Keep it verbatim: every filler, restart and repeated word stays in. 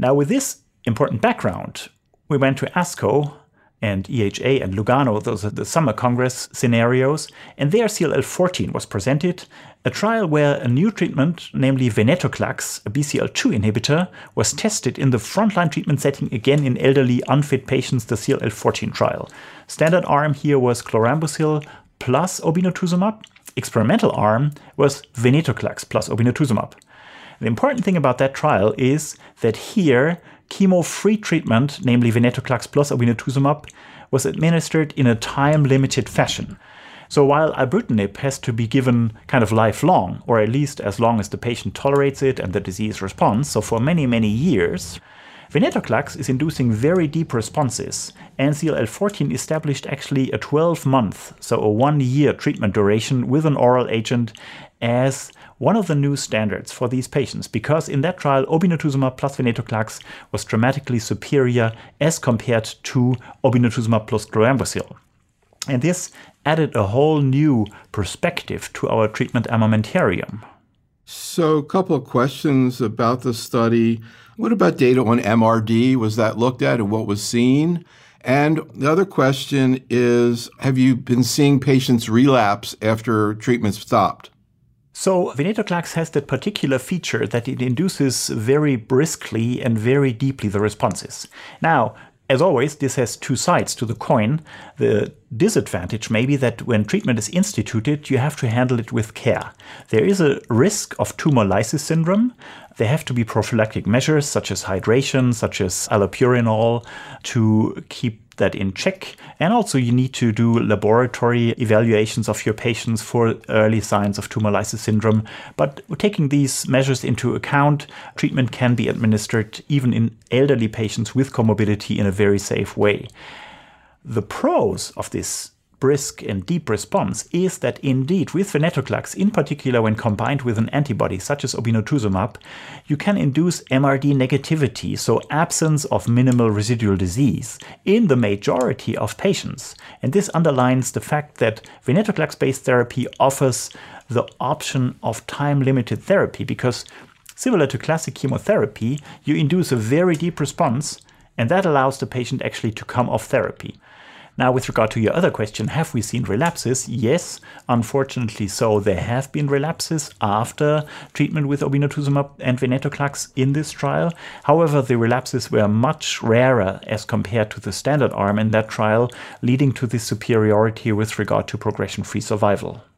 Now, with this important background, we went to ASCO and E H A and Lugano, those are the summer congress scenarios, and there C L L fourteen was presented, a trial where a new treatment, namely venetoclax, a B C L two inhibitor, was tested in the frontline treatment setting, again in elderly unfit patients, the C L L fourteen trial. Standard arm here was chlorambucil plus obinutuzumab. Experimental arm was venetoclax plus obinutuzumab. The important thing about that trial is that here, chemo-free treatment, namely venetoclax plus obinutuzumab, was administered in a time-limited fashion. So while ibrutinib has to be given kind of lifelong, or at least as long as the patient tolerates it and the disease responds, so for many, many years, venetoclax is inducing very deep responses, and C L L fourteen established actually a twelve-month, so a one-year treatment duration with an oral agent as one of the new standards for these patients, because in that trial, obinutuzumab plus venetoclax was dramatically superior as compared to obinutuzumab plus chlorambucil. And this added a whole new perspective to our treatment armamentarium. So a couple of questions about the study. What about data on M R D? Was that looked at and what was seen? And the other question is, have you been seeing patients relapse after treatment stopped? So venetoclax has that particular feature that it induces very briskly and very deeply the responses. Now, as always, this has two sides to the coin. The disadvantage may be that when treatment is instituted, you have to handle it with care. There is a risk of tumor lysis syndrome. There have to be prophylactic measures such as hydration, such as allopurinol, to keep that in check. And also you need to do laboratory evaluations of your patients for early signs of tumor lysis syndrome. But taking these measures into account, treatment can be administered even in elderly patients with comorbidity in a very safe way. The pros of this brisk and deep response is that indeed with venetoclax, in particular when combined with an antibody such as obinutuzumab, you can induce M R D negativity, so absence of minimal residual disease, in the majority of patients. And this underlines the fact that venetoclax-based therapy offers the option of time-limited therapy, because similar to classic chemotherapy, you induce a very deep response, and that allows the patient actually to come off therapy. Now, with regard to your other question, have we seen relapses? Yes, unfortunately so. There have been relapses after treatment with obinutuzumab and venetoclax in this trial. However, the relapses were much rarer as compared to the standard arm in that trial, leading to this superiority with regard to progression-free survival.